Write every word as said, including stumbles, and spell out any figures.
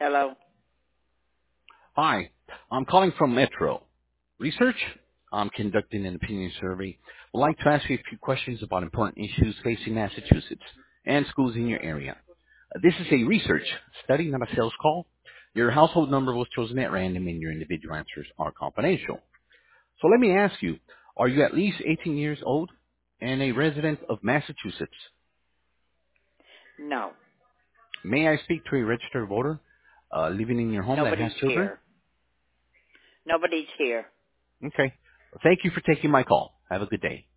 Hello? Hi, I'm calling from Metro Research. I'm conducting an opinion survey. I'd like to ask you a few questions about important issues facing Massachusetts and schools in your area. Uh, This is a research study, not a sales call. Your household number was chosen at random and your individual answers are confidential. So let me ask you, are you at least eighteen years old and a resident of Massachusetts? No. May I speak to a registered voter uh, living in your home that has Nobody's children? here. Nobody's here. Okay. Thank you for taking my call. Have a good day.